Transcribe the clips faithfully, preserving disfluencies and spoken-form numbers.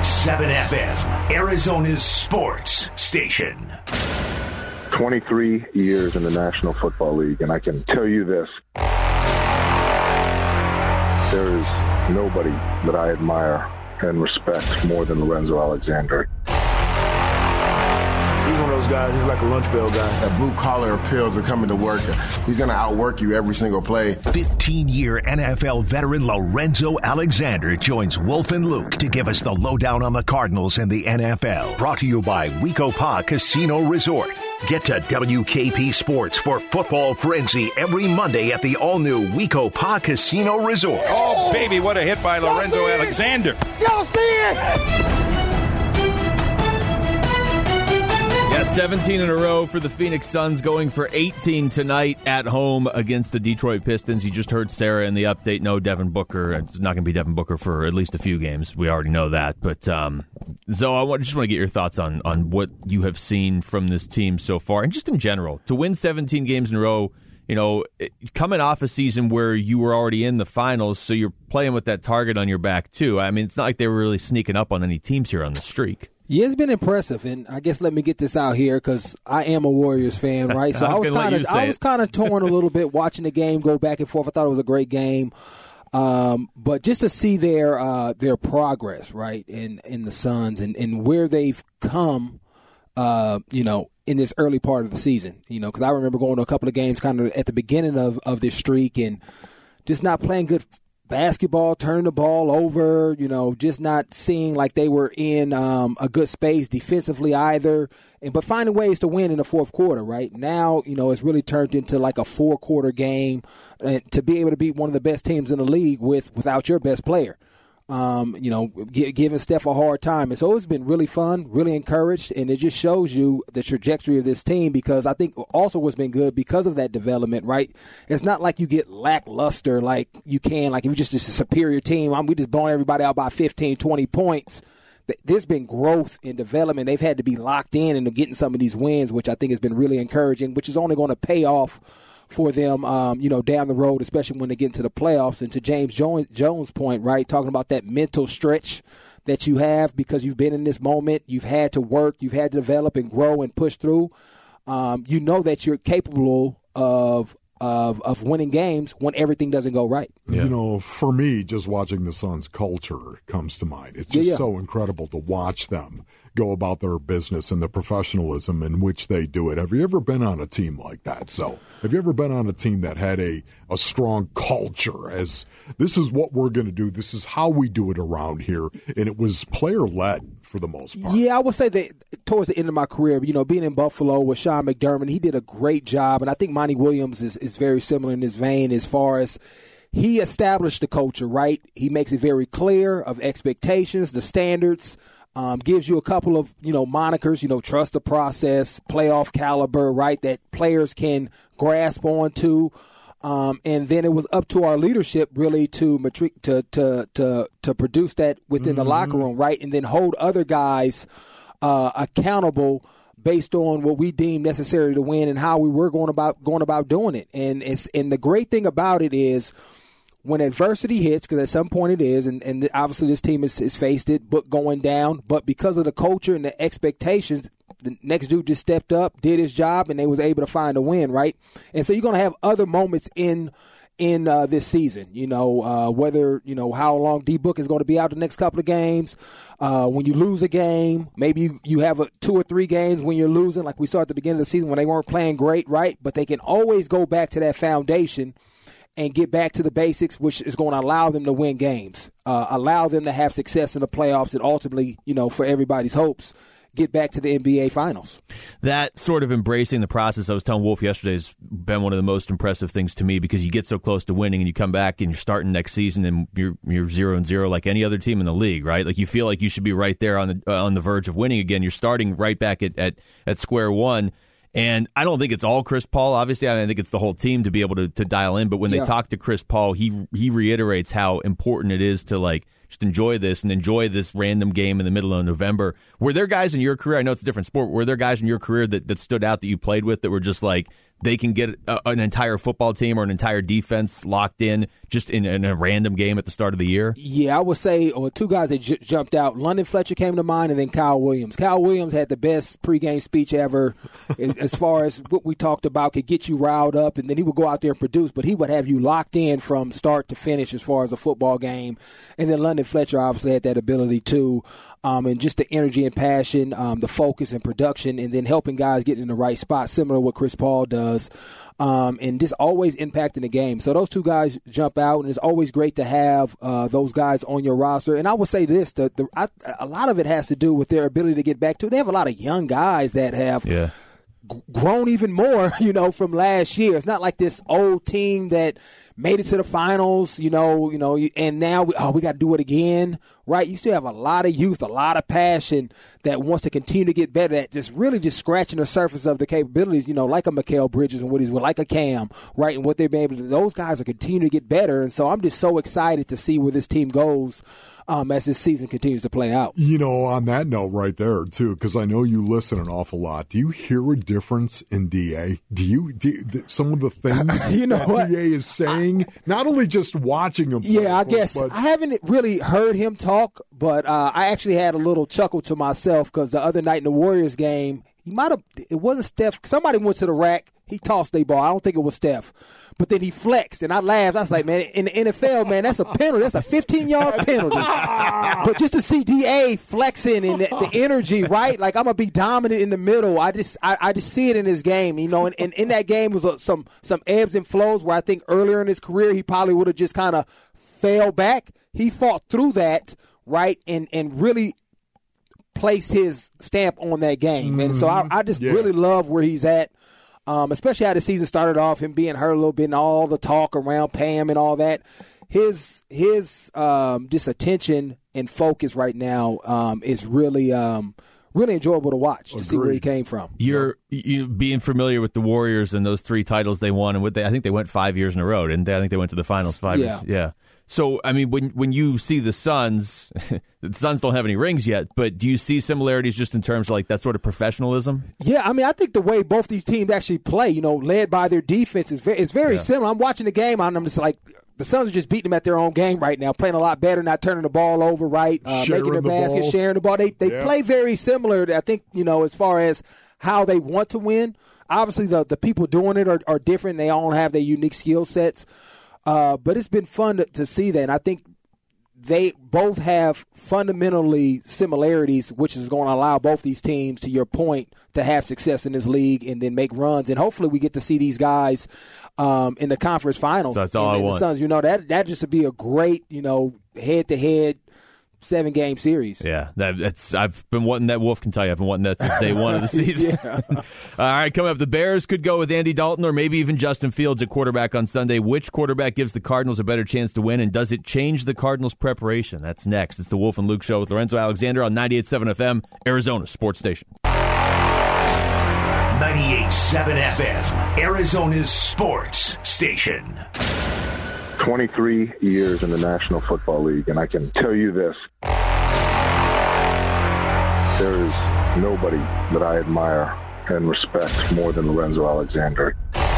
point seven F M, Arizona's sports station. twenty-three years in the National Football League, and I can tell you this. There is nobody that I admire and respect more than Lorenzo Alexander. He's one of those guys, he's like a lunch bell guy. That blue-collar appeal to coming to work. He's going to outwork you every single play. fifteen-year N F L veteran Lorenzo Alexander joins Wolf and Luke to give us the lowdown on the Cardinals and the N F L. Brought to you by Wecopa Casino Resort. Get to W K P Sports for Football Frenzy every Monday at the all-new Wecopa Casino Resort. Oh, baby, what a hit by Lorenzo Alexander. Y'all see it? Yeah, seventeen in a row for the Phoenix Suns, going for eighteen tonight at home against the Detroit Pistons. You just heard Sarah in the update. No Devin Booker. It's not going to be Devin Booker for at least a few games. We already know that. But um, Zoe, I just want to get your thoughts on, on what you have seen from this team so far, and just in general. To win seventeen games in a row, you know, coming off a season where you were already in the finals, so you're playing with that target on your back too. I mean, it's not like they were really sneaking up on any teams here on the streak. Yeah, it's been impressive, and I guess let me get this out here because I am a Warriors fan, right? So I was kind of I was kind of torn a little bit watching the game go back and forth. I thought it was a great game, um, but just to see their uh, their progress, right, in in the Suns and, and where they've come, uh, you know, in this early part of the season, you know, because I remember going to a couple of games kind of at the beginning of, of this streak and just not playing good basketball, turning the ball over, you know, just not seeing like they were in um, a good space defensively either, and but finding ways to win in the fourth quarter. Right now, you know, it's really turned into like a four-quarter game, and to be able to beat one of the best teams in the league with without your best player. Um, you know, g- giving Steph a hard time. And so it's been really fun, really encouraged, and it just shows you the trajectory of this team because I think also what's been good because of that development, right? It's not like you get lackluster like you can, like if you're just, just a superior team, I'm, we just blowing everybody out by fifteen, twenty points. There's been growth in development. They've had to be locked in into getting some of these wins, which I think has been really encouraging, which is only going to pay off for them, um, you know, down the road, especially when they get into the playoffs. And to James Jones' point, right, talking about that mental stretch that you have because you've been in this moment, you've had to work, you've had to develop and grow and push through. Um, you know that you're capable of of of winning games when everything doesn't go right. Yeah. You know, for me, just watching the Suns' culture comes to mind. It's just yeah, yeah. so incredible to watch them go about their business and the professionalism in which they do it. Have you ever been on a team like that? So have you ever been on a team that had a, a strong culture as this is what we're going to do, this is how we do it around here, and it was player-led for the most part? Yeah, I would say that towards the end of my career, you know, being in Buffalo with Sean McDermott, he did a great job, and I think Monty Williams is, is very similar in this vein as far as he established the culture, right? He makes it very clear of expectations, the standards, Um, gives you a couple of, you know, monikers, you know, trust the process, playoff caliber, right, that players can grasp onto. Um, and then it was up to our leadership really to matric- to, to to to produce that within mm-hmm. the locker room, right, and then hold other guys uh, accountable based on what we deem necessary to win and how we were going about going about doing it. And it's and the great thing about it is, when adversity hits, because at some point it is, and, and obviously this team has, has faced it, but going down, but because of the culture and the expectations, the next dude just stepped up, did his job, and they was able to find a win, right? And so you're going to have other moments in in uh, this season, you know, uh, whether, you know, how long D-Book is going to be out the next couple of games. Uh, when you lose a game, maybe you, you have a, two or three games when you're losing, like we saw at the beginning of the season when they weren't playing great, right? But they can always go back to that foundation and get back to the basics, which is going to allow them to win games, uh, allow them to have success in the playoffs, and ultimately, you know, for everybody's hopes, get back to the N B A Finals. That sort of embracing the process, I was telling Wolf yesterday, has been one of the most impressive things to me because you get so close to winning and you come back and you're starting next season and you're you're zero and zero like any other team in the league, right? Like you feel like you should be right there on the uh, on the verge of winning again. You're starting right back at, at, at square one. And I don't think it's all Chris Paul. Obviously, I think it's the whole team to be able to, to dial in. But when yeah. they talk to Chris Paul, he he reiterates how important it is to like just enjoy this and enjoy this random game in the middle of November. Were there guys in your career, I know it's a different sport, were there guys in your career that, that stood out that you played with that were just like, they can get a, an entire football team or an entire defense locked in just in, in a random game at the start of the year? Yeah, I would say or two guys that j- jumped out. London Fletcher came to mind, and then Kyle Williams. Kyle Williams had the best pregame speech ever as far as what we talked about, could get you riled up, and then he would go out there and produce, but he would have you locked in from start to finish as far as a football game. And then London Fletcher obviously had that ability too, um, and just the energy and passion, um, the focus and production, and then helping guys get in the right spot, similar to what Chris Paul does, um, and just always impacting the game. So those two guys jump out, and it's always great to have uh, those guys on your roster. And I would say this, the, the, I, a lot of it has to do with their ability to get back to it. They have a lot of young guys that have yeah. g- grown even more, you know, from last year. It's not like this old team that made it to the finals, you know, you know, and now we, oh, we got to do it again, right? You still have a lot of youth, a lot of passion that wants to continue to get better at just really just scratching the surface of the capabilities, you know, like a Mikal Bridges and what he's with, like a Cam, right? And what they've been able to do. Those guys are continuing to get better. And so I'm just so excited to see where this team goes um, as this season continues to play out. You know, on that note right there, too, because I know you listen an awful lot. Do you hear a difference in D A? Do you, do you some of the things you know that what? D A is saying? I, Not only just watching him play, yeah, I guess but, I haven't really heard him talk, but uh, I actually had a little chuckle to myself because the other night in the Warriors game, he might have it wasn't Steph. Somebody went to the rack. He tossed a ball. I don't think it was Steph. But then he flexed, and I laughed. I was like, man, in the N F L, man, that's a penalty. That's a fifteen-yard penalty. But just to see D A flexing and the, the energy, right? Like, I'm going to be dominant in the middle. I just I, I just see it in his game, you know. And, and in that game was a, some some ebbs and flows where I think earlier in his career he probably would have just kind of fell back. He fought through that, right, and, and really placed his stamp on that game. And so I, I just yeah. really love where he's at. Um, especially how the season started off, him being hurt a little bit and all the talk around Pam and all that. His his um, just attention and focus right now um, is really um, really enjoyable to watch to Agreed. see where he came from. You're you being familiar with the Warriors and those three titles they won, and what they I think they went five years in a row, didn't they? I think they went to the finals five yeah. years. Yeah. So, I mean, when when you see the Suns, the Suns don't have any rings yet, but do you see similarities just in terms of like that sort of professionalism? Yeah, I mean, I think the way both these teams actually play, you know, led by their defense, is very, is very yeah. similar. I'm watching the game, and I'm just like, the Suns are just beating them at their own game right now, playing a lot better, not turning the ball over, right, uh, making their the basket, ball. sharing the ball. They they yeah. play very similar, I think, you know, as far as how they want to win. Obviously, the, the people doing it are, are different. They all have their unique skill sets. Uh, but it's been fun to, to see that. And I think they both have fundamentally similarities, which is going to allow both these teams, to your point, to have success in this league and then make runs. And hopefully we get to see these guys um, in the conference finals. So that's all and, I and want. The Suns, you know, that that just would be a great, you know, head-to-head seven game series. Yeah, that, that's I've been wanting that. Wolf can tell you, I've been wanting that since day one of the season. All right, coming up, the Bears could go with Andy Dalton or maybe even Justin Fields at quarterback on Sunday. Which quarterback gives the Cardinals a better chance to win, and does it change the Cardinals' preparation? That's next. It's the Wolf and Luke Show with Lorenzo Alexander on ninety-eight point seven F M, Arizona Sports Station. ninety-eight point seven F M, Arizona's Sports Station. twenty-three years in the National Football League, and I can tell you this. There is nobody that I admire and respect more than Lorenzo Alexander.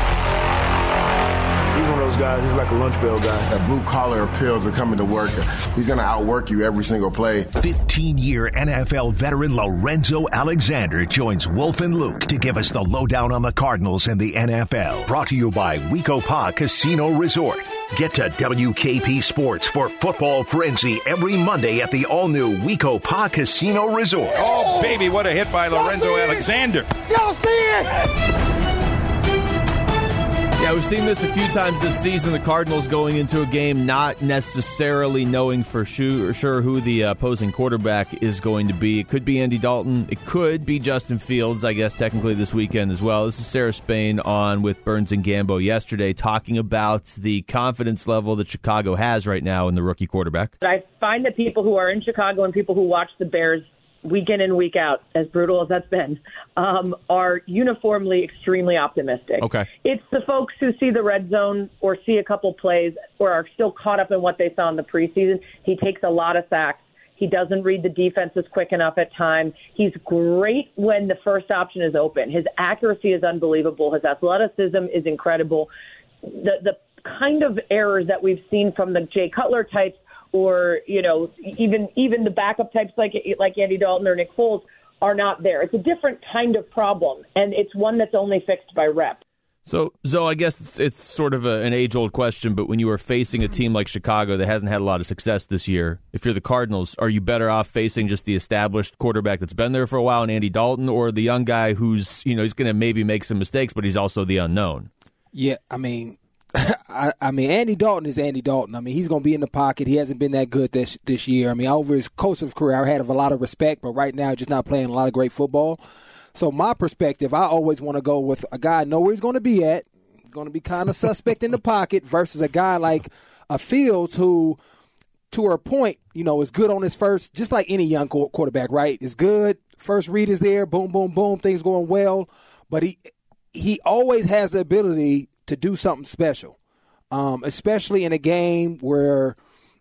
He's one of those guys, he's like a lunch bell guy. That blue-collar appeal to coming to work. He's going to outwork you every single play. fifteen-year N F L veteran Lorenzo Alexander joins Wolf and Luke to give us the lowdown on the Cardinals and the N F L. Brought to you by Wecopa Casino Resort. Get to W K P Sports for Football Frenzy every Monday at the all-new Wecopa Casino Resort. Oh, baby, what a hit by Lorenzo Alexander. Y'all see it? Yeah, we've seen this a few times this season. The Cardinals going into a game not necessarily knowing for sure, sure who the opposing quarterback is going to be. It could be Andy Dalton. It could be Justin Fields, I guess, technically this weekend as well. This is Sarah Spain on with Burns and Gambo yesterday, talking about the confidence level that Chicago has right now in the rookie quarterback. I find that people who are in Chicago and people who watch the Bears week in and week out, as brutal as that's been, um, are uniformly extremely optimistic. Okay. It's the folks who see the red zone or see a couple plays or are still caught up in what they saw in the preseason. He takes a lot of sacks. He doesn't read the defenses quick enough at times. He's great when the first option is open. His accuracy is unbelievable. His athleticism is incredible. The the kind of errors that we've seen from the Jay Cutler types, or you know, even even the backup types like like Andy Dalton or Nick Foles, are not there. It's a different kind of problem, and it's one that's only fixed by reps. So, Zoe, I guess it's, it's sort of a, an age-old question, but when you are facing a team like Chicago that hasn't had a lot of success this year, if you're the Cardinals, are you better off facing just the established quarterback that's been there for a while, and Andy Dalton, or the young guy who's, you know, he's going to maybe make some mistakes, but he's also the unknown? Yeah, I mean, I, I mean, Andy Dalton is Andy Dalton. I mean, he's going to be in the pocket. He hasn't been that good this this year. I mean, over his course of his career, I had a lot of respect, but right now, just not playing a lot of great football. So my perspective, I always want to go with a guy I know where he's going to be at. He's going to be kind of suspect in the pocket versus a guy like a Fields who, to her point, you know, is good on his first, just like any young quarterback, right? Is good. First read is there. Boom, boom, boom. Things going well. But he he always has the ability to do something special, um, especially in a game where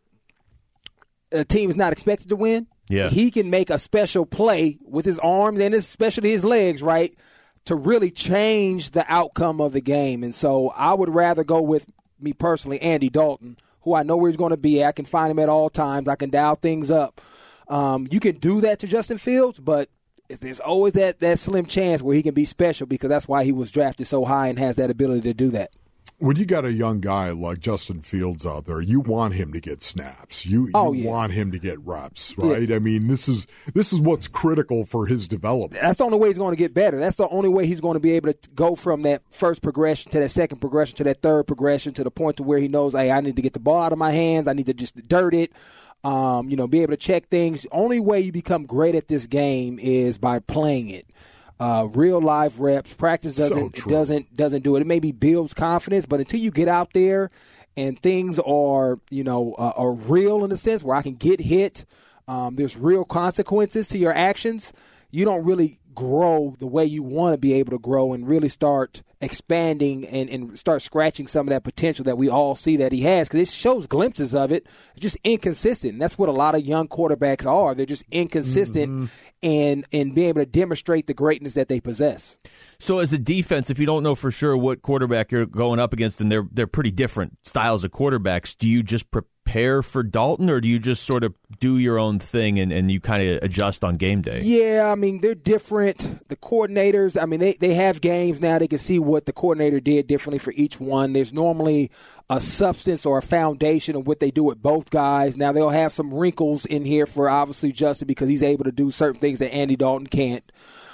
a team is not expected to win. Yeah. He can make a special play with his arms and especially his legs, right, to really change the outcome of the game. And so I would rather go with, me personally, Andy Dalton, who I know where he's going to be. I can find him at all times. I can dial things up. Um, you can do that to Justin Fields, but there's always that, that slim chance where he can be special because that's why he was drafted so high and has that ability to do that. When you got a young guy like Justin Fields out there, you want him to get snaps. You, you oh, yeah. want him to get reps, right? Yeah. I mean, this is this is what's critical for his development. That's the only way he's going to get better. That's the only way he's going to be able to go from that first progression to that second progression to that third progression to the point to where he knows, hey, I need to get the ball out of my hands. I need to just dirt it. Um, you know, be able to check things. The only way you become great at this game is by playing it. Uh, real live reps. Practice doesn't so doesn't doesn't do it. It maybe builds confidence, but until you get out there and things are you know uh, are real in a sense where I can get hit, um, there's real consequences to your actions. You don't really grow the way you want to be able to grow and really start expanding and, and start scratching some of that potential that we all see that he has, because it shows glimpses of it. It's just inconsistent. And that's what a lot of young quarterbacks are. They're just inconsistent mm-hmm. in, in being able to demonstrate the greatness that they possess. So as a defense, if you don't know for sure what quarterback you're going up against, and they're they're pretty different styles of quarterbacks, do you just prepare for Dalton, or do you just sort of do your own thing and, and you kind of adjust on game day? Yeah, I mean, they're different. The coordinators, I mean, they, they have games now. They can see what the coordinator did differently for each one. There's normally a substance or a foundation of what they do with both guys. Now, they'll have some wrinkles in here for, obviously, Justin, because he's able to do certain things that Andy Dalton can't.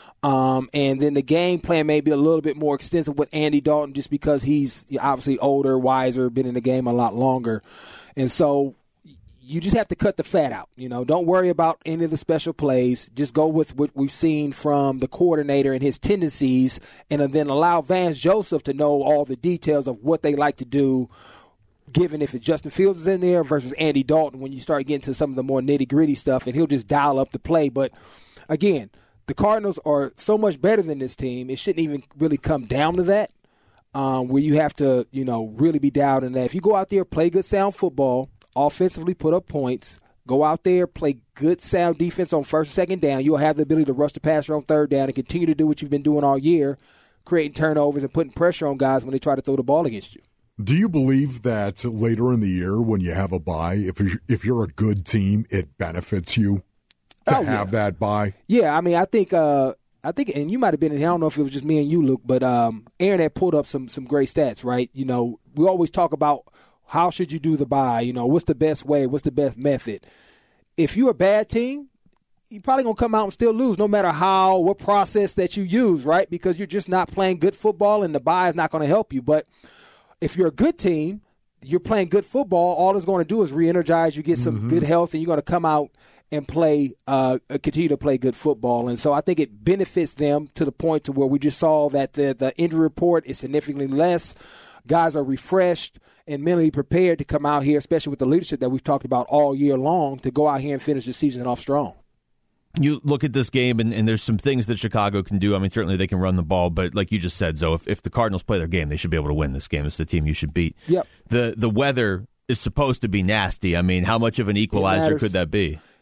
Um, and then the game plan may be a little bit more extensive with Andy Dalton just because he's obviously older, wiser, been in the game a lot longer. And so you just have to cut the fat out. You know, don't worry about any of the special plays. Just go with what we've seen from the coordinator and his tendencies, and then allow Vance Joseph to know all the details of what they like to do, given if it's Justin Fields is in there versus Andy Dalton when you start getting to some of the more nitty-gritty stuff, and he'll just dial up the play. But, again, the Cardinals are so much better than this team, it shouldn't even really come down to that, um, where you have to, you know, really be down in that. If you go out there, play good, sound football, offensively put up points, go out there, play good, sound defense on first and second down, you'll have the ability to rush the passer on third down and continue to do what you've been doing all year, creating turnovers and putting pressure on guys when they try to throw the ball against you. Do you believe that later in the year when you have a bye, if you're, if you're a good team, it benefits you to oh, have yeah. that bye? Yeah, I mean, I think, uh, I think, and you might have been in here, I don't know if it was just me and you, Luke, but um, Aaron had pulled up some some great stats, right? You know, we always talk about how should you do the bye, you know, what's the best way, what's the best method. If you're a bad team, you're probably going to come out and still lose no matter how, what process that you use, right? Because you're just not playing good football and the bye is not going to help you. But if you're a good team, you're playing good football, all it's going to do is re-energize you, get some mm-hmm. good health, and you're going to come out and play, uh, continue to play good football. And so I think it benefits them to the point to where we just saw that the, the injury report is significantly less. Guys are refreshed and mentally prepared to come out here, especially with the leadership that we've talked about all year long, to go out here and finish the season off strong. You look at this game, and, and there's some things that Chicago can do. I mean, certainly they can run the ball, but like you just said, Zoe, if, if the Cardinals play their game, they should be able to win this game. It's the team you should beat. Yep. The, the weather is supposed to be nasty. I mean, how much of an equalizer could that be?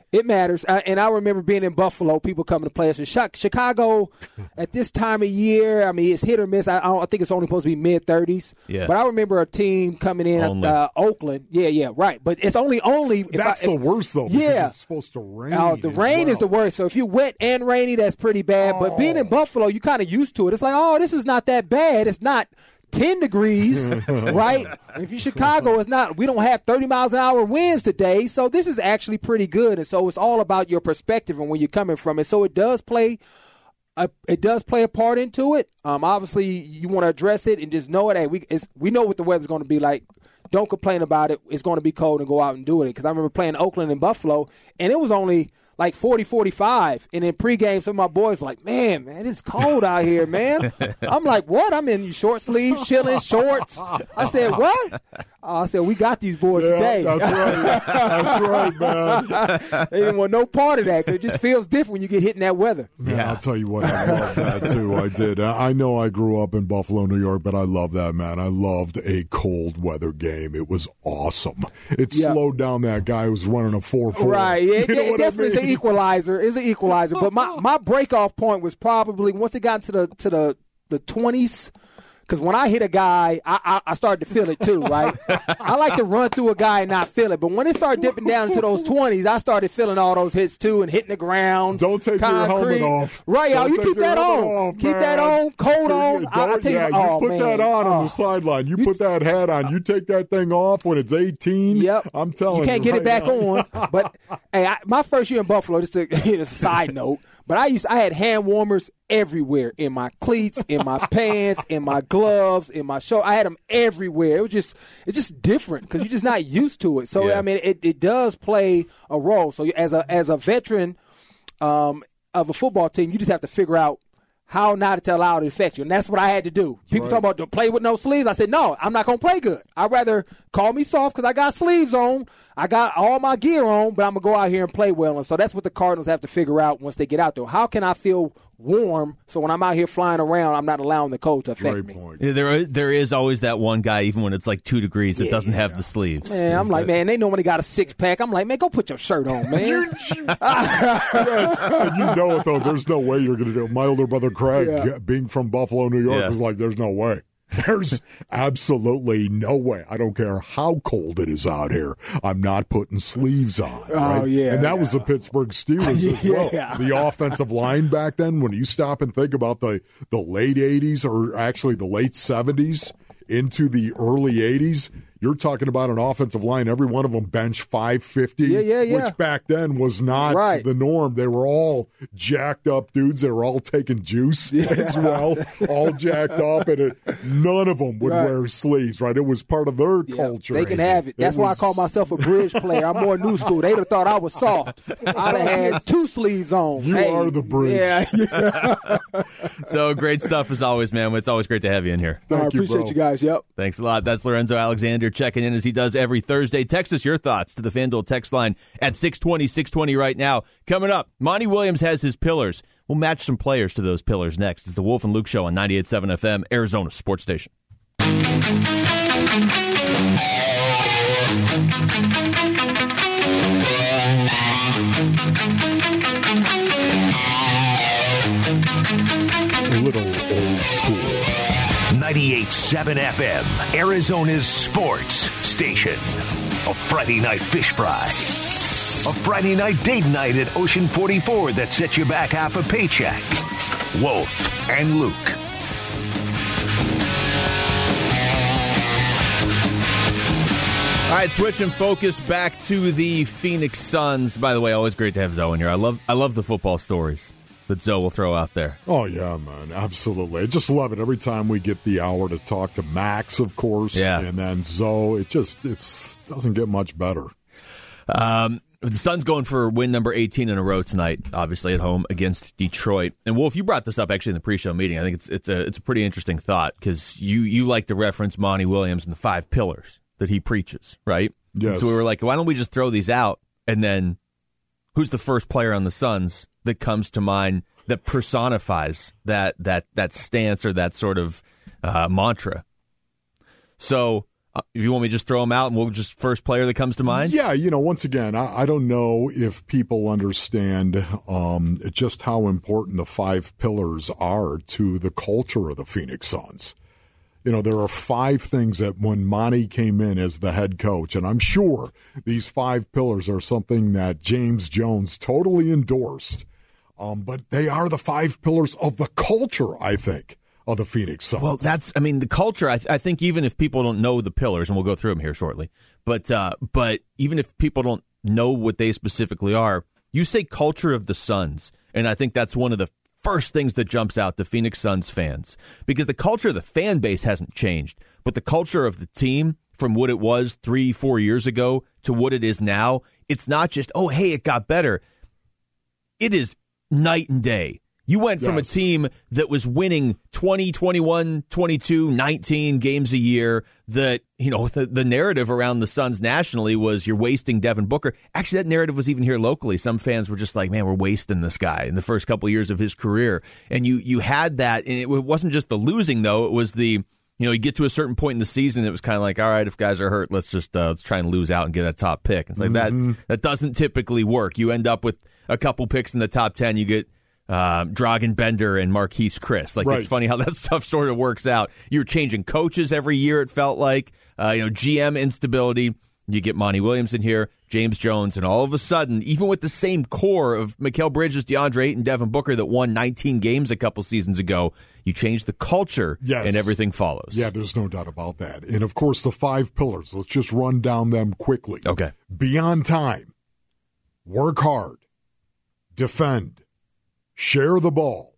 It matters. Uh, and I remember being in Buffalo, people coming to play us in Chicago at this time of year. I mean, it's hit or miss. I, I, don't, I think it's only supposed to be mid-thirties. Yeah. But I remember a team coming in only. at uh, Oakland. Yeah, yeah, right. But it's only only. If that's I, if, the worst, though, because yeah. it's supposed to rain. Uh, the rain well. is the worst. So if you're wet and rainy, that's pretty bad. Oh. But being in Buffalo, you kind of used to it. It's like, oh, this is not that bad. It's not ten degrees, right? If you're Chicago, it's not. We don't have thirty miles an hour winds today, so this is actually pretty good. And so it's all about your perspective and where you're coming from. And so it does play, a, it does play a part into it. Um, obviously, you want to address it and just know it. Hey, we it's, we know what the weather's going to be like. Don't complain about it. It's going to be cold, and go out and do it. Because I remember playing Oakland and Buffalo, and it was only like forty, forty-five. And in pregame, some of my boys were like, man, man, it's cold out here, man. I'm like, what? I'm in short sleeves, chilling, shorts. I said, what? Oh, I said, we got these boys yeah, today. That's right. That's right, man. They didn't want no part of that because it just feels different when you get hit in that weather. Man, yeah. I'll tell you what, I love that, too. I did. I know I grew up in Buffalo, New York, but I love that, man. I loved a cold weather game. It was awesome. It yeah. slowed down that guy who was running a four four. Right. Yeah, you know it, it definitely I mean? is an equalizer. It's an equalizer. But my, my break-off point was probably once it got into the, to the, the twenties, because when I hit a guy, I, I, I started to feel it too, right? I like to run through a guy and not feel it. But when it started dipping down into those twenties, I started feeling all those hits too and hitting the ground. Don't take concrete. your helmet off. Right, y'all. You keep that on. Off, keep that on. Cold on. I, I tell yeah, you, oh, you put man. that on oh. on the sideline. You, you put that hat on. You take that thing off when it's eighteen. Yep. I'm telling you. You can't you get right it back now. on. But, hey, I, my first year in Buffalo, just to hit a side note, but I used I had hand warmers everywhere, in my cleats, in my pants, in my gloves, in my shirt. I had them everywhere. It was just it's just different because you're just not used to it. So yeah. I mean, it, it does play a role. So as a as a veteran um, of a football team, you just have to figure out how not to allow it to affect you. And that's what I had to do. People right. talk about to play with no sleeves. I said, no, I'm not going to play good. I'd rather call me soft because I got sleeves on. I got all my gear on, but I'm going to go out here and play well. And so that's what the Cardinals have to figure out once they get out there. How can I feel warm so when I'm out here flying around, I'm not allowing the cold to affect Great me? Point. Yeah, there, there is always that one guy, even when it's like two degrees, that yeah, doesn't have yeah. the sleeves. Man, I'm is like, that... man, they normally got a six-pack. I'm like, man, go put your shirt on, man. you know it, though. There's no way you're going to do it. My older brother, Craig, yeah. being from Buffalo, New York, yeah. was like, there's no way. There's absolutely no way. I don't care how cold it is out here. I'm not putting sleeves on. Right? Oh, yeah. And that yeah. was the Pittsburgh Steelers as well. yeah. The offensive line back then, when you stop and think about the, the late eighties or actually the late seventies into the early eighties, you're talking about an offensive line, every one of them bench five fifty, yeah, yeah, yeah. which back then was not right. the norm. They were all jacked up dudes. They were all taking juice yeah. as well, all jacked up, and it, none of them would right. wear sleeves, right? It was part of their yeah. culture. They can have it. That's it why was... I call myself a bridge player. I'm more new school. They'd have thought I was soft. I'd have had two sleeves on. You hey. are the bridge. Yeah. yeah. So great stuff as always, man. It's always great to have you in here. I appreciate you, you guys. Yep. Thanks a lot. That's Lorenzo Alexander checking in as he does every Thursday. Text us your thoughts to the FanDuel text line at six twenty, six twenty right now. Coming up, Monty Williams has his pillars. We'll match some players to those pillars next. It's the Wolf and Luke Show on ninety-eight point seven F M, Arizona Sports Station. A little old school. ninety-eight point seven F M, Arizona's sports station. A Friday night fish fry. A Friday night date night at Ocean forty-four that sets you back half a paycheck. Wolf and Luke. All right, switching focus back to the Phoenix Suns. By the way, always great to have Zoe in here. I love I love the football stories that Zoe will throw out there. Oh, yeah, man. Absolutely. I just love it. Every time we get the hour to talk to Max, of course, yeah. and then Zoe, it just it's doesn't get much better. Um, the Suns going for win number eighteen in a row tonight, obviously at home against Detroit. And Wolf, you brought this up actually in the pre-show meeting. I think it's it's a it's a pretty interesting thought because you you like to reference Monty Williams and the five pillars that he preaches, right? Yes. So we were like, why don't we just throw these out and then who's the first player on the Suns that comes to mind that personifies that that that stance or that sort of uh, mantra? So If you want me to just throw them out and we'll just first player that comes to mind? Yeah, you know, once again, I, I don't know if people understand um, just how important the five pillars are to the culture of the Phoenix Suns. You know, there are five things that when Monty came in as the head coach, and I'm sure these five pillars are something that James Jones totally endorsed, um, but they are the five pillars of the culture, I think, of the Phoenix Suns. Well, that's, I mean, the culture, I, th- I think even if people don't know the pillars, and we'll go through them here shortly, but uh, but even if people don't know what they specifically are, you say culture of the Suns, and I think that's one of the first things that jumps out to Phoenix Suns fans, because the culture of the fan base hasn't changed, but the culture of the team from what it was three, four years ago to what it is now, it's not just, oh, hey, it got better. It is night and day. You went from yes. a team that was winning twenty, twenty-one, twenty-two, nineteen games a year that, you know, the, the narrative around the Suns nationally was you're wasting Devin Booker. Actually, that narrative was even here locally. Some fans were just like, man, we're wasting this guy in the first couple of years of his career. And you you had that, and it wasn't just the losing, though. It was the, you know, you get to a certain point in the season, it was kind of like, all right, if guys are hurt, let's just uh, let's try and lose out and get a top pick. It's like mm-hmm. that that doesn't typically work. You end up with a couple picks in the top ten. You get Uh, Dragan Bender and Marquise Chris. Like, right. It's funny how that stuff sort of works out. You're changing coaches every year, it felt like. Uh, you know, G M instability. You get Monty Williams in here, James Jones, and all of a sudden, even with the same core of Mikal Bridges, DeAndre Ayton, Devin Booker that won nineteen games a couple seasons ago, you change the culture, yes. and everything follows. Yeah, there's no doubt about that. And, of course, the five pillars. Let's just run down them quickly. Okay. Be on time. Work hard. Defend. Share the ball.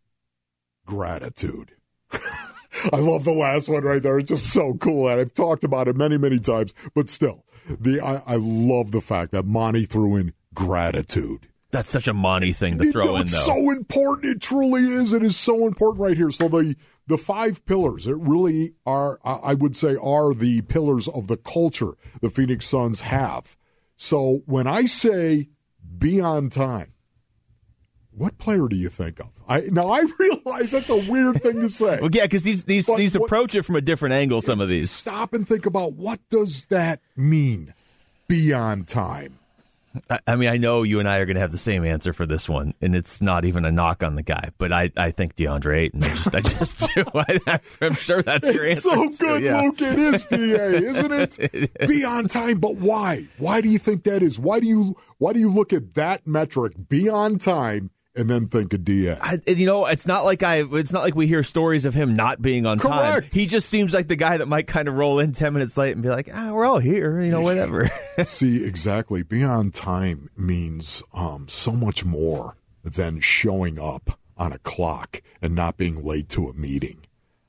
Gratitude. I love the last one right there. It's just so cool. And I've talked about it many, many times. But still, the I, I love the fact that Monty threw in gratitude. That's such a Monty thing to throw you know, in, it's though. It's so important. It truly is. It is so important right here. So the, the five pillars, it really are, I would say, are the pillars of the culture the Phoenix Suns have. So when I say be on time, what player do you think of? I now I realize that's a weird thing to say. Well, yeah, because these these but these what, approach it from a different angle. Some of these. Stop and think about what does that mean? Be on time. I, I mean, I know you and I are going to have the same answer for this one, and it's not even a knock on the guy. But I, I think DeAndre Ayton. I just I just do. I, I'm sure that's your it's answer. It's so good, too, yeah. Luke. It is D A, isn't it? it Be on time, but why? Why do you think that is? Why do you why do you look at that metric? Be on time. And then think of D A. I, you know, it's not like I. It's not like we hear stories of him not being on Correct. time. He just seems like the guy that might kind of roll in ten minutes late and be like, "Ah, we're all here," you know, whatever. See, exactly. Be on time means um, so much more than showing up on a clock and not being late to a meeting.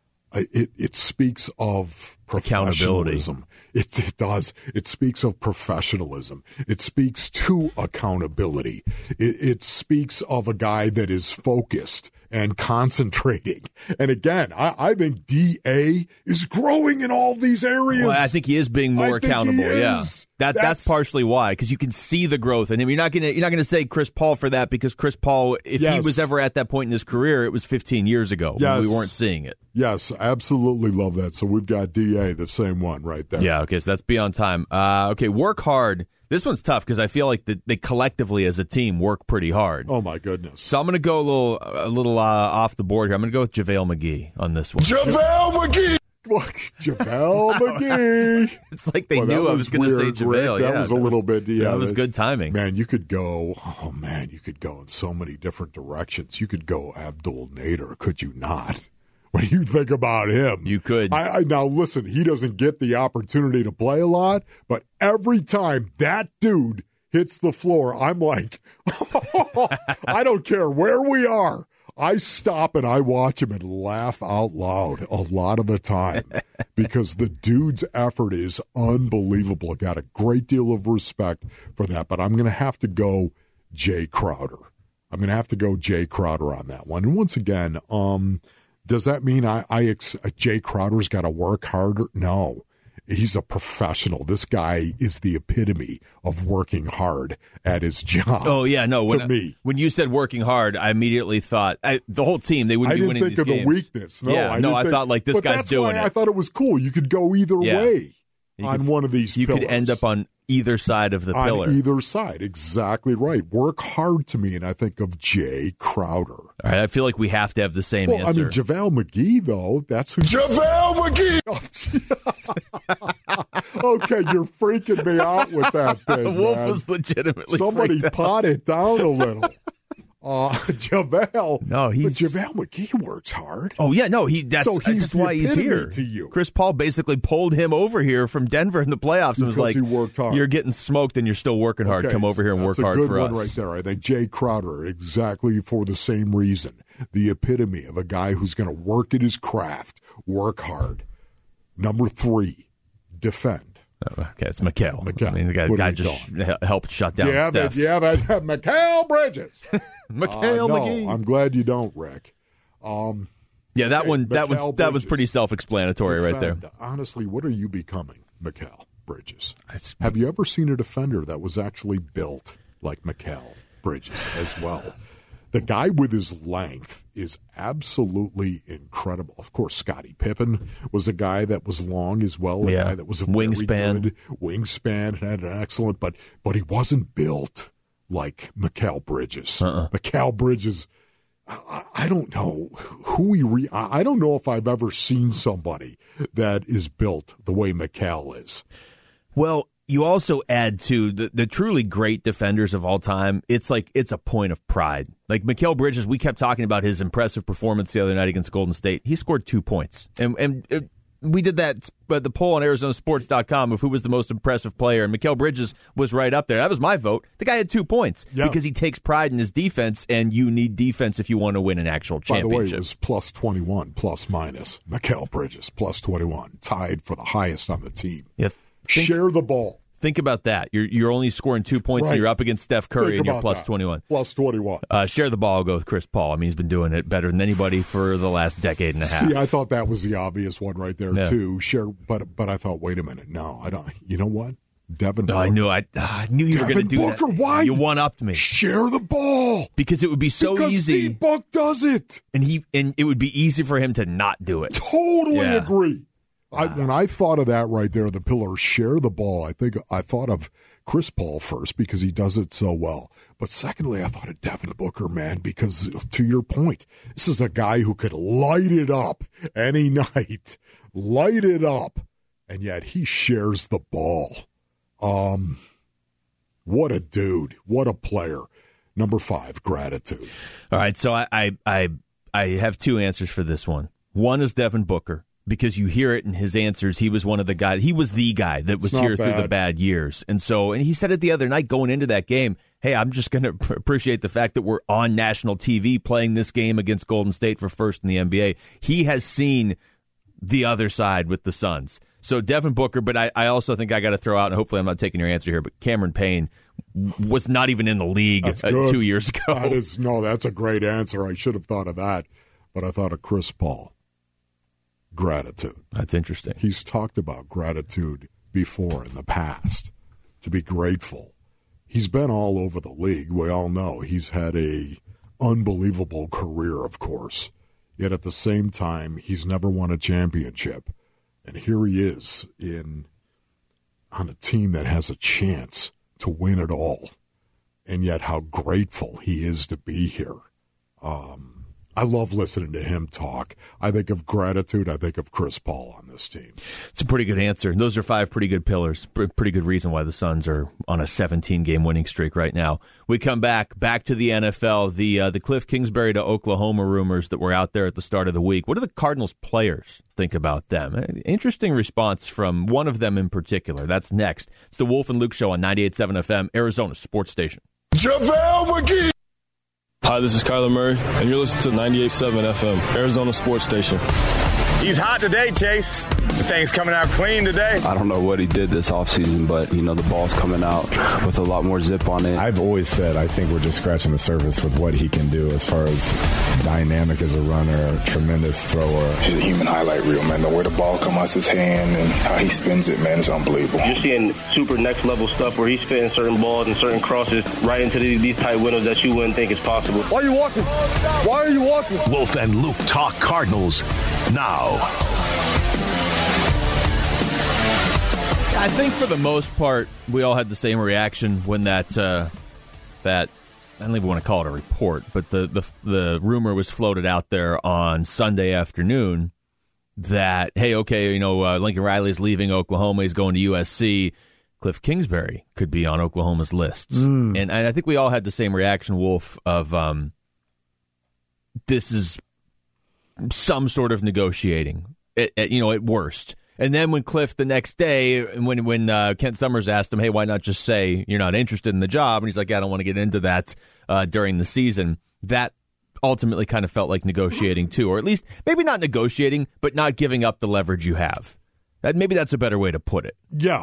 It it speaks of professionalism. It, it does. It speaks of professionalism. It speaks to accountability. It, it speaks of a guy that is focused and concentrating. And again, I, I think D A is growing in all these areas. Well, I think he is being more I accountable. Yeah, that that's, that's partially why, because you can see the growth in him. You're not gonna you're not gonna say Chris Paul for that, because Chris Paul, if yes. he was ever at that point in his career, it was fifteen years ago. Yes. When we weren't seeing it. Yes, absolutely love that. So we've got D A, the same one right there. Yeah. Okay. So that's be on time. Uh, okay. Work hard. This one's tough because I feel like the, they collectively as a team work pretty hard. Oh, my goodness. So I'm going to go a little a little uh, off the board here. I'm going to go with JaVale McGee on this one. JaVale McGee! JaVale McGee! It's like they well, knew was I was going to say JaVale. That yeah, was a that little was, bit, yeah. That was good timing. Man, you could go, oh, man, you could go in so many different directions. You could go Abdul Nader, could you not? When you think about him, you could. I, I now listen. He doesn't get the opportunity to play a lot, but every time that dude hits the floor, I'm like, I don't care where we are. I stop and I watch him and laugh out loud a lot of the time because the dude's effort is unbelievable. I got a great deal of respect for that, but I'm going to have to go Jay Crowder. I'm going to have to go Jay Crowder on that one. And once again, um. Does that mean I, I ex, Jay Crowder's got to work harder? No. He's a professional. This guy is the epitome of working hard at his job. Oh, yeah, no. To when, me. When you said working hard, I immediately thought I, the whole team, they wouldn't I be winning these games. I didn't think of the weakness. No, yeah, I no, I think, thought like this but guy's that's doing why it. I thought it was cool. You could go either yeah. way. You on could, one of these you pillars. could end up on either side of the on pillar. On either side, exactly right. Work hard to me, and I think of Jay Crowder. All right, I feel like we have to have the same well, answer. I mean, JaVale McGee, though, that's who... JaVale McGee! Okay, you're freaking me out with that thing, Wolf man. was legitimately Somebody freaked pot out. it down a little. Uh, JaVale. No, he's... But JaVale McGee works hard. Oh, yeah, no, he. That's, so he's that's why he's here. To you. Chris Paul basically pulled him over here from Denver in the playoffs and because was like, he worked hard. You're getting smoked and you're still working hard. Okay, Come over here and that's work hard for us. for That's a good one us. right there. I think Jay Crowder, exactly for the same reason. The epitome of a guy who's going to work at his craft, work hard. Number three, defend. Oh, okay, it's Mikal. Mikal. I mean, the guy, guy just doing? helped shut down yeah, Steph. But, yeah, but Mikal Bridges. Mikal uh, no, McGee. I'm glad you don't, Rick. Um, yeah, that okay, one. That was that was pretty self-explanatory defend. right there. Honestly, what are you becoming, Mikal Bridges? It's, Have you ever seen a defender that was actually built like Mikal Bridges as well? The guy with his length is absolutely incredible. Of course, Scottie Pippen was a guy that was long as well, a yeah. guy that was a wingspan, very good wingspan, had an excellent, but but he wasn't built like Mikal Bridges. Uh-uh. Mikal Bridges, I, I don't know who he. Re, I don't know if I've ever seen somebody that is built the way Mikal is. Well, you also add to the, the truly great defenders of all time. It's like it's a point of pride. Like Mikal Bridges, we kept talking about his impressive performance the other night against Golden State. He scored two points, and and uh, we did that. But the poll on Arizona Sports dot com of who was the most impressive player, and Mikal Bridges was right up there. That was my vote. The guy had two points yeah. because he takes pride in his defense, and you need defense if you want to win an actual championship. By the way, it was plus twenty-one, plus minus. Mikal Bridges, plus twenty-one, tied for the highest on the team. Yeah. Think, Share the ball. Think about that. You're you're only scoring two points, right. and you're up against Steph Curry, think and you're plus that. twenty-one. Plus twenty-one. Uh, share the ball. I'll go with Chris Paul. I mean, he's been doing it better than anybody for the last decade and a half. See, I thought that was the obvious one right there yeah. too. Share, but but I thought, wait a minute, no, I don't. You know what, Devin? No, Booker, I knew I, I knew you Devin were going to do Booker, that. Why you one upped me? Share the ball because it would be so because easy. Steve Buck does it, and he and it would be easy for him to not do it. Totally yeah. agree. Wow. I, when I thought of that right there, the pillar, share the ball. I think I thought of Chris Paul first because he does it so well. But secondly, I thought of Devin Booker, man, because to your point, this is a guy who could light it up any night, light it up, and yet he shares the ball. Um, what a dude. What a player. Number five, gratitude. All right, so I, I, I, I have two answers for this one. One is Devin Booker. Because you hear it in his answers, he was one of the guys. He was the guy that was here bad. through the bad years, and so and he said it the other night going into that game. Hey, I'm just going to appreciate the fact that we're on national T V playing this game against Golden State for first in the N B A. He has seen the other side with the Suns. So Devin Booker, but I, I also think I got to throw out, and hopefully I'm not taking your answer here, but Cameron Payne was not even in the league uh, two years ago. That is, no, that's a great answer. I should have thought of that, but I thought of Chris Paul. Gratitude. That's interesting. He's talked about gratitude before in the past, to be grateful. He's been all over the league. We all know he's had a unbelievable career, of course. Yet at the same time, he's never won a championship. And here he is in on a team that has a chance to win it all. And yet how grateful he is to be here. Um, I love listening to him talk. I think of gratitude. I think of Chris Paul on this team. It's a pretty good answer. Those are five pretty good pillars. Pretty good reason why the Suns are on a seventeen-game winning streak right now. We come back, back to the N F L, the uh, the Cliff Kingsbury to Oklahoma rumors that were out there at the start of the week. What do the Cardinals players think about them? Interesting response from one of them in particular. That's next. It's the Wolf and Luke Show on ninety-eight point seven F M, Arizona Sports Station. JaVale McGee. Hi, this is Kyler Murray, and you're listening to ninety-eight point seven F M, Arizona Sports Station. He's hot today, Chase. The thing's coming out clean today. I don't know what he did this offseason, but, you know, the ball's coming out with a lot more zip on it. I've always said I think we're just scratching the surface with what he can do as far as dynamic as a runner, tremendous thrower. He's a human highlight reel, man. The way the ball comes out his hand and how he spins it, man, is unbelievable. You're seeing super next-level stuff where he's spitting certain balls and certain crosses right into these, these tight windows that you wouldn't think is possible. Why are you walking? Why are you walking? Wolf and Luke talk Cardinals now. I think for the most part, we all had the same reaction when that uh, that I don't even want to call it a report, but the, the the rumor was floated out there on Sunday afternoon that, hey, okay, you know, uh, Lincoln Riley's leaving Oklahoma, he's going to U S C. Cliff Kingsbury could be on Oklahoma's lists. Mm. And, and I think we all had the same reaction, Wolf, of um, this is some sort of negotiating, at, at, you know, at worst. And then when Cliff the next day, when when uh, Kent Summers asked him, hey, why not just say you're not interested in the job? And he's like, yeah, I don't want to get into that uh, during the season. That ultimately kind of felt like negotiating too, or at least maybe not negotiating, but not giving up the leverage you have. That, maybe that's a better way to put it. Yeah.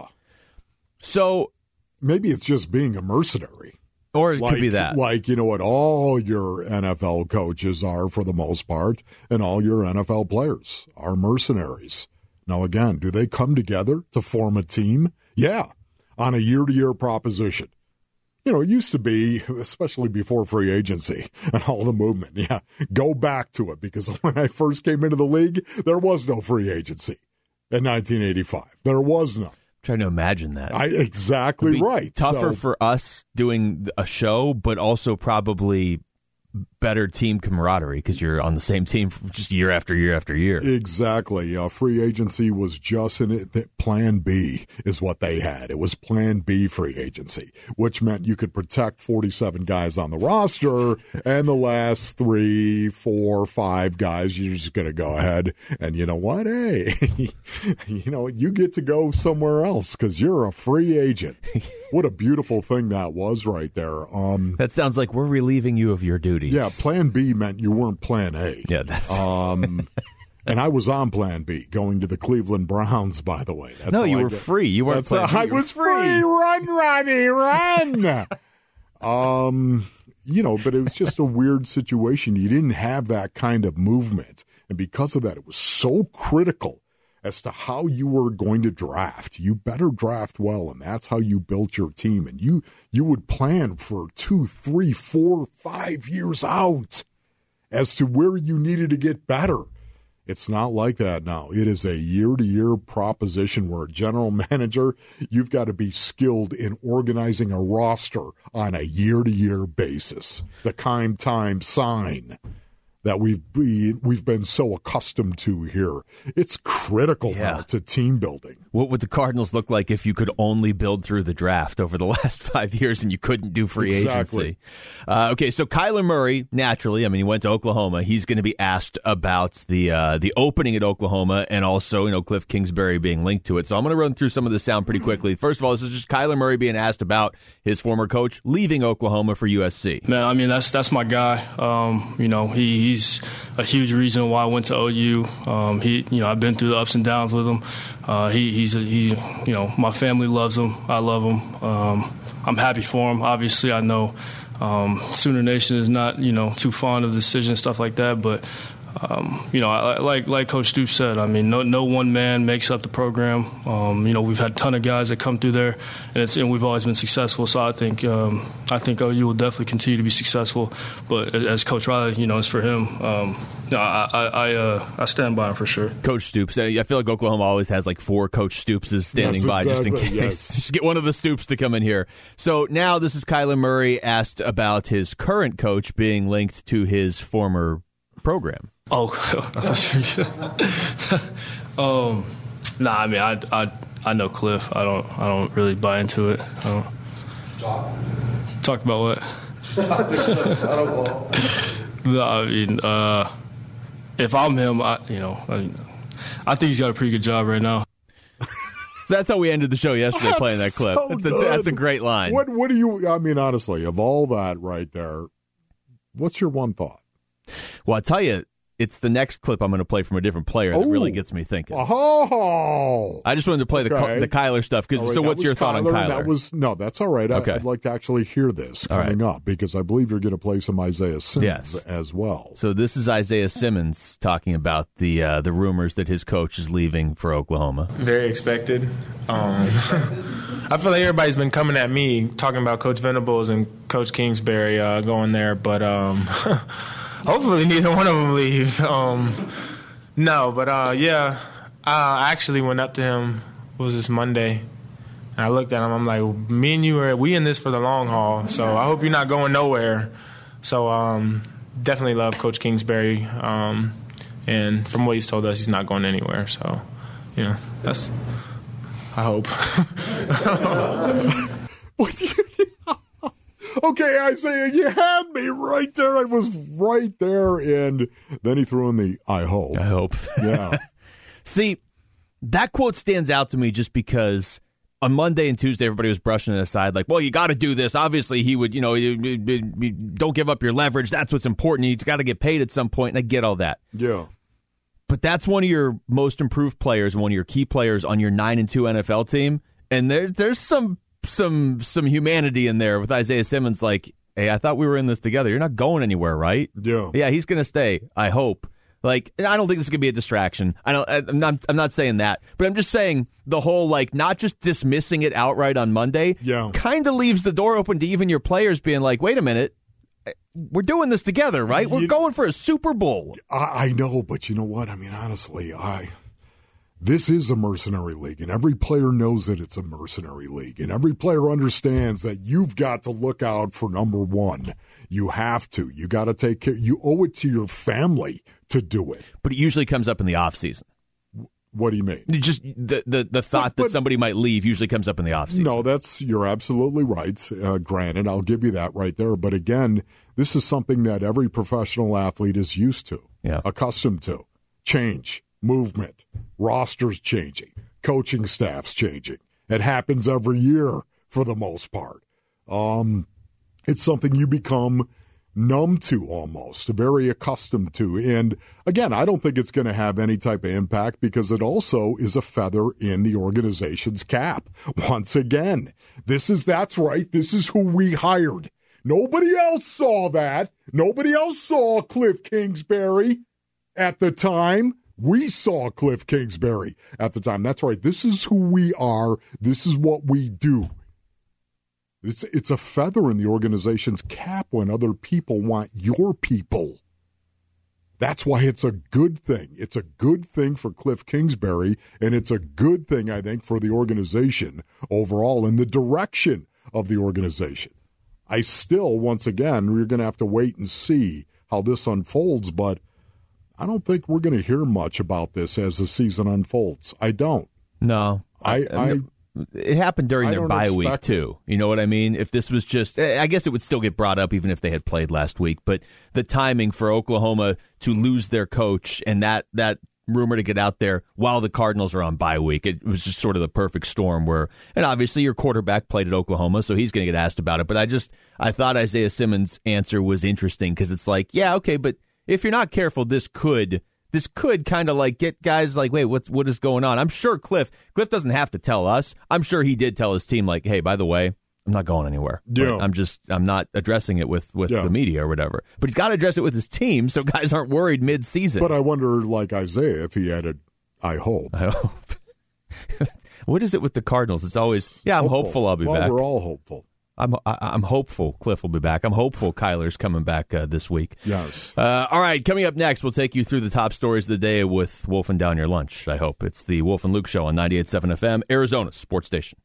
So maybe it's just being a mercenary. Or it like, could be that. Like, you know what all your N F L coaches are for the most part, and all your N F L players are mercenaries. Now, again, do they come together to form a team? Yeah, on a year-to-year proposition. You know, it used to be, especially before free agency and all the movement, yeah, go back to it, because when I first came into the league, there was no free agency in nineteen eighty-five. There was none. Trying to imagine that. I, exactly right. Tougher so, for us doing a show, but also probably better team camaraderie because you're on the same team just year after year after year. Exactly. Uh, free agency was just in it. Plan B is what they had. It was Plan B free agency, which meant you could protect forty-seven guys on the roster, and the last three, four, five guys, you're just going to go ahead and, you know what? Hey, you know, you get to go somewhere else because you're a free agent. What a beautiful thing that was right there. Um, that sounds like we're relieving you of your duties. Yeah, Plan B meant you weren't Plan A. Yeah, that's... Um, and I was on Plan B, going to the Cleveland Browns, by the way. That's no, you I were did. free. You weren't Plan B. I was free. free. Run, Ronnie, run! um, you know, but it was just a weird situation. You didn't have that kind of movement. And because of that, it was so critical as to how you were going to draft. You better draft well, and that's how you built your team. And you you would plan for two, three, four, five years out as to where you needed to get better. It's not like that now. It is a year-to-year proposition where a general manager, you've got to be skilled in organizing a roster on a year-to-year basis. The kind time sign that we've been, we've been so accustomed to here. It's critical yeah. now to team building. What would the Cardinals look like if you could only build through the draft over the last five years and you couldn't do free exactly. agency? Uh, okay, so Kyler Murray, naturally, I mean, he went to Oklahoma. He's going to be asked about the uh, the opening at Oklahoma and also, you know, Cliff Kingsbury being linked to it. So I'm going to run through some of this sound pretty quickly. First of all, this is just Kyler Murray being asked about his former coach leaving Oklahoma for U S C. Man, I mean, that's that's my guy. Um, you know, he, he's a huge reason why I went to O U. Um, he, you know, I've been through the ups and downs with him. Uh, he, he's, a, he, you know, my family loves him. I love him. Um, I'm happy for him. Obviously, I know um, Sooner Nation is not, you know, too fond of decisions, stuff like that. But um, you know, I, like like Coach Stoops said, I mean, no no one man makes up the program. Um, you know, we've had a ton of guys that come through there, and it's and we've always been successful. So I think um, I think O U will definitely continue to be successful. But as Coach Riley, you know, it's for him. Um, no, I I I, uh, I stand by him for sure. Coach Stoops. I feel like Oklahoma always has like four Coach Stoopses standing yes, by exactly, just in case. Yes. Just get one of the Stoops to come in here. So now this is Kyler Murray asked about his current coach being linked to his former program. Oh, um, nah. I mean, I, I, I know Cliff. I don't, I don't really buy into it. I don't. Talk. Talked about what? No, I mean, uh, if I'm him, I, you know, I, I think he's got a pretty good job right now. So that's how we ended the show yesterday, that's playing that clip. So that's, a, that's a great line. What, what do you? I mean, honestly, of all that right there, what's your one thought? Well, I'll tell you, it's the next clip I'm going to play from a different player that oh. really gets me thinking. Oh, I just wanted to play okay. the the Kyler stuff. Cause, right, so what's your Kyler, thought on Kyler? That was, no, that's all right. Okay. I, I'd like to actually hear this coming right. up because I believe you're going to play some Isaiah Simmons yes. as well. So this is Isaiah Simmons talking about the uh, the rumors that his coach is leaving for Oklahoma. Very expected. Um, I feel like everybody's been coming at me talking about Coach Venables and Coach Kingsbury uh, going there, but um, hopefully neither one of them leave. Um, no, but uh, yeah, I actually went up to him, what was this, Monday, And I looked at him. I'm like, me and you are we in this for the long haul. So I hope you're not going nowhere. So um, definitely love Coach Kingsbury. Um, and from what he's told us, he's not going anywhere. So, you know, that's I hope. Okay, Isaiah, you had me right there. I was right there. And then he threw in the I hope. I hope. Yeah. See, that quote stands out to me just because on Monday and Tuesday, everybody was brushing it aside like, well, you got to do this. Obviously, he would, you know, you, you, you don't give up your leverage. That's what's important. You got to get paid at some point, and I get all that. Yeah. But that's one of your most improved players and one of your key players on your nine and two N F L team, and there, there's some some some humanity in there with Isaiah Simmons. Like, hey, I thought we were in this together. You're not going anywhere, right? Yeah. Yeah, he's going to stay, I hope. Like, I don't think this is going to be a distraction. I don't. I'm not. I'm not saying that, but I'm just saying the whole like not just dismissing it outright on Monday. Yeah. Kind of leaves the door open to even your players being like, wait a minute, we're doing this together, right? We're you, going for a Super Bowl. I, I know, but you know what? I mean, honestly, I this is a mercenary league, and every player knows that it's a mercenary league, and every player understands that you've got to look out for number one. You have to. You got to take care. You owe it to your family to do it. But it usually comes up in the off season. What do you mean? Just the the, the thought but, but, that somebody might leave usually comes up in the off season. No, that's you're absolutely right. Uh, granted, I'll give you that right there. But again, this is something that every professional athlete is used to, yeah. accustomed to. Change, movement, rosters changing, coaching staffs changing. It happens every year for the most part. Um, it's something you become numb to almost, very accustomed to. And again, I don't think it's going to have any type of impact because it also is a feather in the organization's cap. Once again, this is, that's right, this is who we hired. Nobody else saw that. Nobody else saw Cliff Kingsbury at the time. We saw Cliff Kingsbury at the time. That's right, this is who we are. This is what we do. It's it's a feather in the organization's cap when other people want your people. That's why it's a good thing. It's a good thing for Cliff Kingsbury, and it's a good thing, I think, for the organization overall and the direction of the organization. I still, once again, we're going to have to wait and see how this unfolds, but I don't think we're going to hear much about this as the season unfolds. I don't. No. I... I, I It happened during their bye week, too. You know what I mean? If this was just, I guess it would still get brought up even if they had played last week. But the timing for Oklahoma to lose their coach and that, that rumor to get out there while the Cardinals are on bye week, it was just sort of the perfect storm where, and obviously your quarterback played at Oklahoma, so he's going to get asked about it. But I just, I thought Isaiah Simmons' answer was interesting because it's like, yeah, okay, but if you're not careful, this could... This could kind of like get guys like, wait, what's what is going on? I'm sure Cliff Cliff doesn't have to tell us. I'm sure he did tell his team, like, hey, by the way, I'm not going anywhere. Yeah. I'm just I'm not addressing it with, with yeah. the media or whatever. But he's got to address it with his team so guys aren't worried mid-season. But I wonder, like Isaiah, if he added, I hope. I hope. What is it with the Cardinals? It's always, yeah, I'm hopeful, hopeful I'll be well, back. We're all hopeful. I'm I, I'm hopeful Cliff will be back. I'm hopeful Kyler's coming back uh, this week. Yes. Uh, all right, coming up next, we'll take you through the top stories of the day with Wolf and Down Your Lunch, I hope. It's the Wolf and Luke Show on ninety-eight point seven F M, Arizona's sports station.